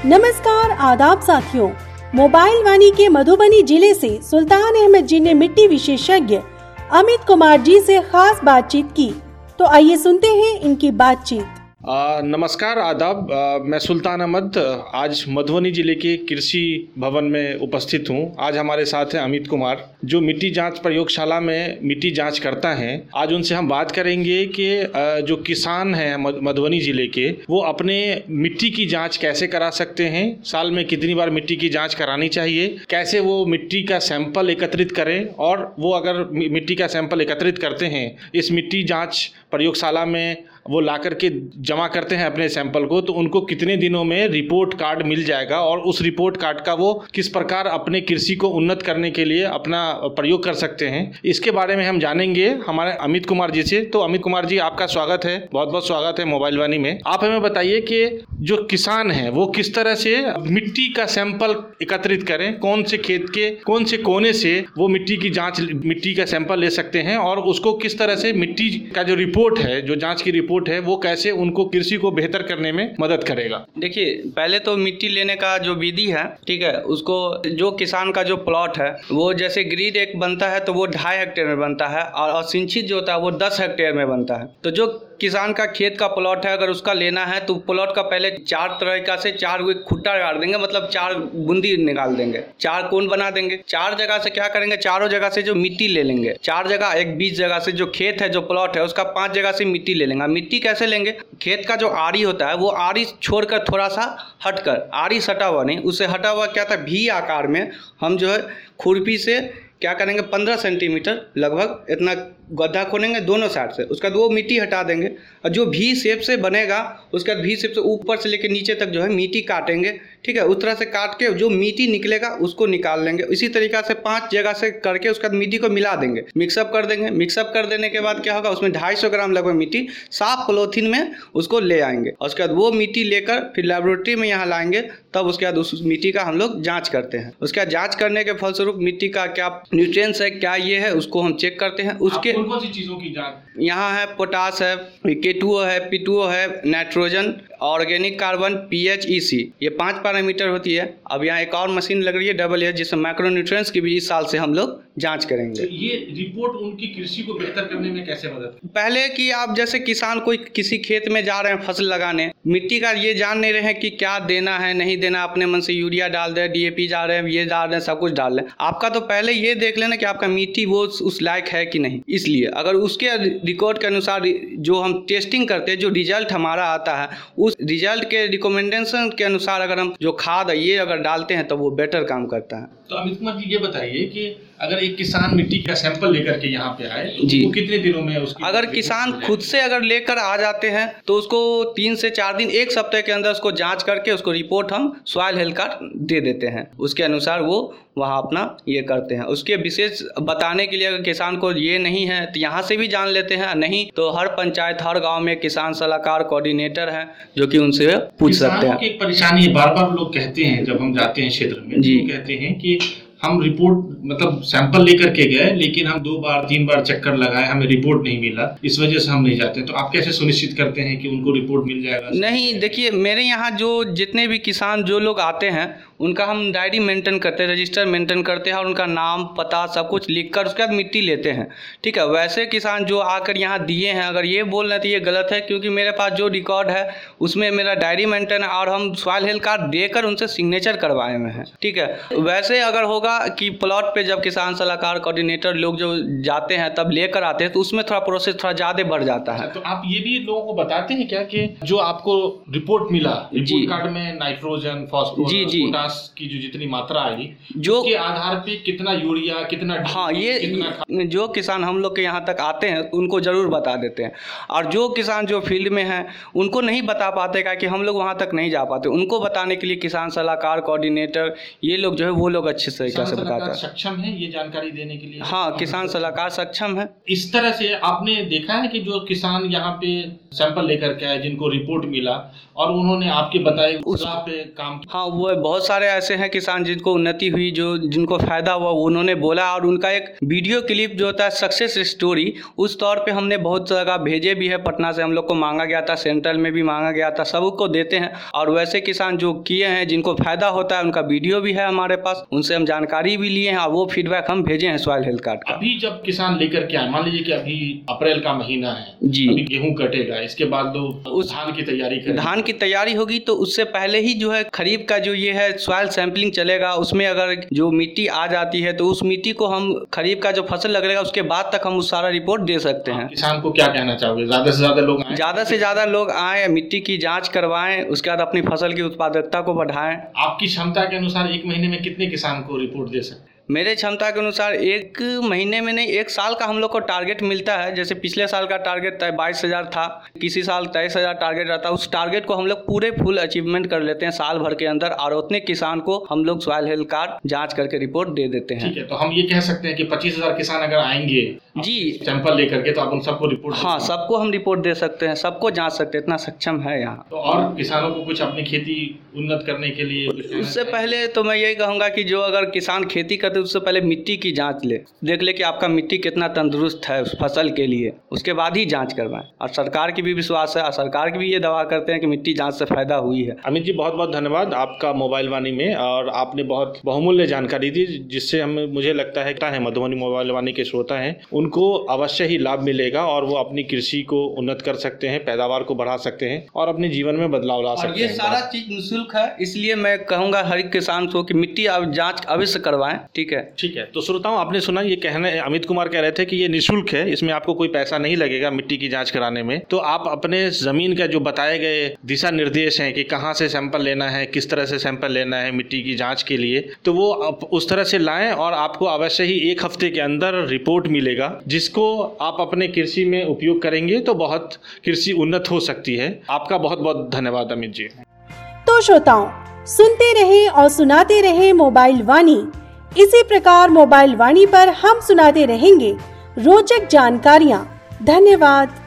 नमस्कार आदाब साथियों, मोबाइल वाणी के मधुबनी जिले से सुल्तान अहमद जी ने मिट्टी विशेषज्ञ अमित कुमार जी से खास बातचीत की। तो आइए सुनते हैं इनकी बातचीत। नमस्कार आदाब, मैं सुल्तान अहमद आज मधुबनी जिले के कृषि भवन में उपस्थित हूँ। आज हमारे साथ हैं अमित कुमार, जो मिट्टी जांच प्रयोगशाला में मिट्टी जांच करता है। आज उनसे हम बात करेंगे कि जो किसान हैं मधुबनी जिले के, वो अपने मिट्टी की जांच कैसे करा सकते हैं, साल में कितनी बार मिट्टी की जांच करानी चाहिए, कैसे वो मिट्टी का सैंपल एकत्रित करें, और वो अगर मिट्टी का सैंपल एकत्रित करते हैं इस मिट्टी जांच प्रयोगशाला में वो ला करके जमा करते हैं अपने सैंपल को, तो उनको कितने दिनों में रिपोर्ट कार्ड मिल जाएगा और उस रिपोर्ट कार्ड का वो किस प्रकार अपने कृषि को उन्नत करने के लिए अपना प्रयोग कर सकते हैं, इसके बारे में हम जानेंगे हमारे अमित कुमार जी से। तो अमित कुमार जी, आपका स्वागत है, बहुत बहुत स्वागत है मोबाइल वाणी में। आप हमें बताइए कि जो किसान हैं वो किस तरह से मिट्टी का सैंपल एकत्रित करें, कौन से खेत के कौन से कोने से वो मिट्टी का सैंपल ले सकते हैं, और उसको किस तरह से मिट्टी का जो रिपोर्ट है, जो जांच की रिपोर्ट है, वो कैसे उनको कृषि को बेहतर करने में मदद करेगा। देखिए, पहले तो मिट्टी लेने का जो विधि है, ठीक है, उसको जो किसान का जो प्लॉट है वो जैसे ग्रीड एक बनता है तो वो 2.5 हेक्टेयर में बनता है, और असिंचित जो होता है वो 10 हेक्टेयर में बनता है। तो जो किसान का खेत का प्लॉट है, अगर उसका लेना है तो प्लॉट का पहले 4 तरीका से 4 खुट्टा गाड़ देंगे, मतलब 4 बूंदी निकाल देंगे, 4 कोन बना देंगे। 4 जगह से क्या करेंगे, चारों जगह से जो मिट्टी ले लेंगे, 4 जगह एक 20 जगह से जो खेत है, जो प्लॉट है उसका 5 जगह से मिट्टी ले लेंगे। मिट्टी कैसे लेंगे, खेत का जो आरी होता है वो आरी छोड़कर थोड़ा सा हटकर, आरी सटा हुआ नहीं, उससे हटा हुआ क्या था, भी आकार में हम जो है खुरपी से क्या करेंगे, 15 सेंटीमीटर लगभग इतना गड्ढा खोलेंगे दोनों साइड से। उसके बाद वो मिट्टी हटा देंगे, और जो भी शेप से बनेगा उसके बाद भी शेप से ऊपर से लेकर नीचे तक जो है मिट्टी काटेंगे, ठीक है। उस तरह से काट के जो मिट्टी निकलेगा उसको निकाल लेंगे। इसी तरीक़ा से 5 जगह से करके उसके बाद मिट्टी को मिला देंगे, मिक्सअप कर देंगे। मिक्सअप कर देने के बाद क्या होगा, उसमें 250 ग्राम लगभग मिट्टी साफ पॉलीथीन में उसको ले आएंगे, और उसके बाद वो मिट्टी लेकर फिर लेबोरेटरी में यहाँ लाएंगे। तब उसके बाद उस मिट्टी का हम लोग जाँच करते हैं। उसके बाद जाँच करने के फलस्वरूप मिट्टी का क्या न्यूट्रिएंट्स है, क्या ये है, उसको हम चेक करते हैं। उसके कौन सी चीज़ों की जांच? यहाँ है पोटास है, K2O है, P2O है, nitrogen, organic carbon, pH, EC, ये 5 पैरामीटर होती है। अब यहाँ एक और मशीन लग रही है डबल एच, जिसमें माइक्रोन्यूट्रिएंट्स की भी इस साल से हम लोग जांच करेंगे। तो ये रिपोर्ट उनकी कृषि को बेहतर करने में कैसे मदद? पहले कि आप जैसे किसान कोई किसी खेत में जा रहे हैं फसल लगाने, मिट्टी का ये जान नहीं रहे हैं कि क्या देना है नहीं देना, अपने मन से यूरिया डाल दे, DAP जा रहे हैं, ये डाल रहे हैं, सब कुछ डाल रहे हैं। आपका तो पहले ये देख लेना कि आपका मिट्टी वो उस लायक है कि नहीं। इसलिए अगर उसके रिकॉर्ड के अनुसार जो हम टेस्टिंग करते हैं, जो रिजल्ट हमारा आता है, उस रिजल्ट के रिकमेंडेशन के अनुसार अगर हम जो खाद ये अगर डालते हैं तो वो बेटर काम करता है। तो अमित कुमार जी, ये बताइए कि अगर एक किसान मिट्टी का सैंपल लेकर के यहाँ पे आए तो वो कितने दिनों में उसकी, अगर किसान खुद से अगर लेकर आ जाते हैं तो उसको 3 से 4 दिन, 1 सप्ताह के अंदर उसको जांच करके उसको रिपोर्ट हम सॉइल हेल्थ कार्ड दे देते हैं। उसके अनुसार वो वहाँ अपना ये करते हैं। उसके विशेष बताने के लिए अगर किसान को ये नहीं है तो यहाँ से भी जान लेते हैं, नहीं तो हर पंचायत हर गांव में किसान सलाहकार कोऑर्डिनेटर हैं जो कि उनसे पूछ सकते हैं। एक परेशानी बार बार लोग कहते हैं जब हम जाते हैं क्षेत्र में, जी कहते हैं कि हम रिपोर्ट मतलब सैंपल लेकर के गए, लेकिन हम 2 बार 3 बार चक्कर लगाए, हमें रिपोर्ट नहीं मिला, इस वजह से हम नहीं जाते। तो आप कैसे सुनिश्चित करते हैं कि उनको रिपोर्ट मिल जाएगा? नहीं, देखिए, मेरे यहाँ जो जितने भी किसान जो लोग आते हैं उनका हम डायरी मेंटेन करते हैं, रजिस्टर मेंटेन करते हैं, और उनका नाम पता सब कुछ लिखकर उसके बाद मिट्टी लेते हैं, ठीक है। वैसे किसान जो आकर यहाँ दिए हैं, अगर ये बोल रहे हैं तो ये गलत है, क्योंकि मेरे पास जो रिकॉर्ड है उसमें मेरा डायरी मेंटेन है, और हम सॉइल हेल्थ कार्ड देकर उनसे सिग्नेचर करवाए हुए हैं, ठीक है। वैसे अगर होगा कि प्लॉट पे जब किसान सलाहकार कोऑर्डिनेटर लोग जो जाते हैं तब लेकर आते हैं तो उसमें थोड़ा प्रोसेस थोड़ा ज़्यादा बढ़ जाता है। तो आप ये भी लोगों को बताते हैं क्या कि जो आपको रिपोर्ट मिला, रिपोर्ट कार्ड में नाइट्रोजन, फास्फोरस, पोटास की जो जितनी मात्रा आई, जो के आधार पे कितना यूरिया, कितना, हाँ, ये जो किसान हम लोग के यहाँ तक आते हैं उनको जरूर बता देते हैं, और जो किसान जो फील्ड में हैं उनको नहीं बता पाते क्योंकि हम लोग वहाँ तक नहीं जा पाते। उनको बताने के लिए किसान सलाहकार कोऑर्डिनेटर ये लोग जो है वो लोग अच्छे से अच्छा से बताता है। सक्षम है ये जानकारी देने के लिए? हाँ, किसान सलाहकार सक्षम है। इस तरह से आपने देखा है कि जो किसान यहाँ पे सैंपल लेकर के आए, जिनको रिपोर्ट मिला और उन्होंने आपके बताए उस पे काम किया? हाँ, वो बहुत सारे ऐसे हैं किसान जिनको उन्नति हुई, जो जिनको फायदा हुआ, उन्होंने बोला, और उनका एक वीडियो क्लिप जो होता है सक्सेस स्टोरी, उस तौर पे हमने बहुत जगह भेजे भी है। पटना से हम लोग को मांगा गया था, सेंट्रल में भी मांगा गया था, सबको देते हैं। और वैसे किसान जो किए हैं, जिनको फायदा होता है, उनका वीडियो भी है हमारे पास, उनसे हम जानकारी भी लिए हैं और वो फीडबैक हम भेजे हैं सॉइल हेल्थ कार्ड का। अभी जब किसान लेकर के आए, मान लीजिए कि अभी अप्रैल का महीना है जी, अभी गेहूं कटेगा, इसके बाद उस धान की तैयारी करेंगे। धान की तैयारी होगी तो उससे पहले ही जो है खरीफ का जो ये है सॉइल सैंपलिंग चलेगा। उसमें अगर जो मिट्टी आ जाती है तो उस मिट्टी को हम खरीफ का जो फसल लगेगा उसके बाद तक हम उस सारा रिपोर्ट दे सकते हैं। किसान को क्या कहना चाहोगे? ज्यादा से ज्यादा लोग आए? ज्यादा से ज्यादा लोग आए, मिट्टी की जांच करवाएं, उसके बाद अपनी फसल की उत्पादकता को बढ़ाएं। आपकी क्षमता के अनुसार एक महीने में कितने किसान को रिपोर्ट दे सकते हैं? मेरे क्षमता के अनुसार एक महीने में नहीं, एक साल का हम लोग को टारगेट मिलता है। जैसे पिछले साल का टारगेट 22,000 था, किसी साल 23,000 टारगेट रहता है। उस टारगेट को हम लोग पूरे फुल अचीवमेंट कर लेते हैं साल भर के अंदर, और उतने किसान को हम लोग सॉइल हेल्थ कार्ड जांच करके रिपोर्ट दे देते हैं। ठीक है, तो हम ये कह सकते हैं कि 25,000 किसान अगर आएंगे जी सैंपल लेकर के, तो आप उन सबको रिपोर्ट? हाँ, सबको हम रिपोर्ट दे सकते हैं, सबको जांच सकते हैं, इतना सक्षम है यहाँ। तो और किसानों को कुछ अपनी खेती उन्नत करने के लिए उससे पहले तो मैं यही कहूँगा कि जो अगर किसान खेती करते उससे पहले मिट्टी की जांच ले, देख ले कि आपका मिट्टी कितना तंदुरुस्त है उस फसल के लिए, उसके बाद ही जांच करवाएं। और सरकार की भी विश्वास है, और सरकार की भी ये दावा करते हैं कि मिट्टी जांच से फायदा हुई है। अमित जी, बहुत बहुत धन्यवाद आपका मोबाइल वाणी में, और आपने बहुत बहुमूल्य जानकारी दी, जिससे हमें मुझे लगता है मधुबनी मोबाइल वाणी के श्रोता हैं उनको अवश्य ही लाभ मिलेगा, और वो अपनी कृषि को उन्नत कर सकते हैं, पैदावार को बढ़ा सकते हैं और अपने जीवन में बदलाव ला सकते हैं। ये सारा चीज निःशुल्क है, इसलिए मैं कहूँगा हर एक किसान को कि मिट्टी जांच अवश्य करवाएं। ठीक है, ठीक है। तो श्रोताओं, आपने सुना, ये कहने अमित कुमार कह रहे थे कि ये निःशुल्क है, इसमें आपको कोई पैसा नहीं लगेगा मिट्टी की जांच कराने में। तो आप अपने जमीन का जो बताए गए दिशा निर्देश हैं कि कहाँ से सैंपल लेना है, किस तरह से सैंपल लेना है मिट्टी की जांच के लिए, तो वो उस तरह से लाएं, और आपको अवश्य ही 1 हफ्ते के अंदर रिपोर्ट मिलेगा, जिसको आप अपने कृषि में उपयोग करेंगे तो बहुत कृषि उन्नत हो सकती है। आपका बहुत बहुत धन्यवाद अमित जी। तो श्रोताओं, सुनते रहे और सुनाते रहे मोबाइल वाणी। इसी प्रकार मोबाइल वाणी पर हम सुनाते रहेंगे रोचक जानकारियाँ। धन्यवाद।